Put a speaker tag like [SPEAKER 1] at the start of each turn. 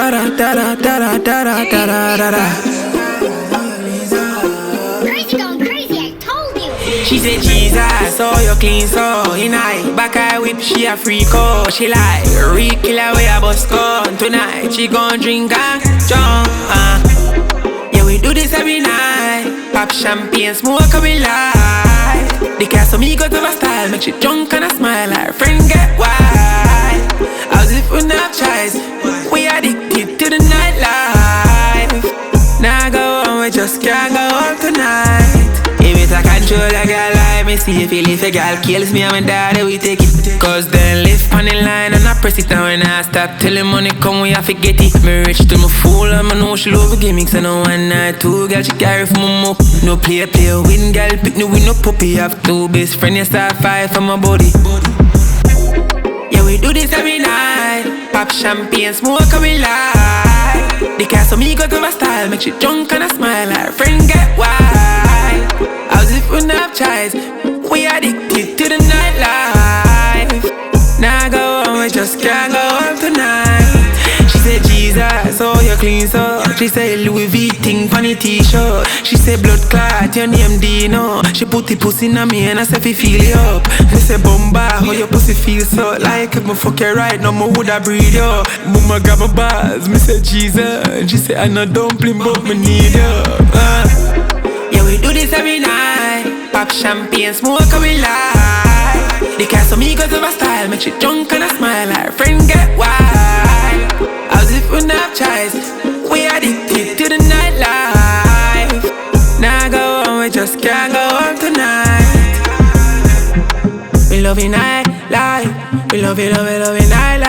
[SPEAKER 1] da da da da da da da da da da.
[SPEAKER 2] Crazy going crazy, I told you.
[SPEAKER 1] She said, Jesus, so you clean, so in I back I whip, she a freak, oh. She like, real killer, we a bus gun. Tonight, she gon' drink and jump, yeah, we do this every night. Pop champagne, smoke and we lie. The cat so me got over style, make she drunk and a smile. Her friend get wild, as if we not choice. We addicted to the nightlife. Now go on, we just can't go on tonight. If it's a control a girl like me, see if a girl kills me, I'm a daddy, we take it. Cause then lift on the line and I press it. And when I stop telling money come, we have to get it. Me rich to my fool and I know she love gimmicks. And no one night, two girl she carry for my mouth. No play, win girl, pick me with no puppy. Have two best friends, you start fight for my body. Yeah, we do this every night. Pop champagne, smoke and we lie. The cat so me got over style, make she drunk and a smile. Her friend get wild, as if we not have choice. We addicted to the nightlife. Now go on, we just can't go on tonight. She said, Jesus, oh you clean so. She said, Louis V thing on the t-shirt. She said, blood clot, your name Dino. She put the pussy in me and I said, feel you up. She said, Bomba, how your pussy feel so. Like if me fuck you right, no more would I breathe you. Mama got my bars, me said, Jesus. She said, I know dumpling, but me need you. Yeah, we do this every night. Pop champagne, smoke and we lie. The cat so me got over style, make she drunk and a smile. Her friend get wild, as if we not have choice. We addicted to the nightlife. Now go on, we just can't go on tonight. We love it nightlife. We love it, love it, love it nightlife.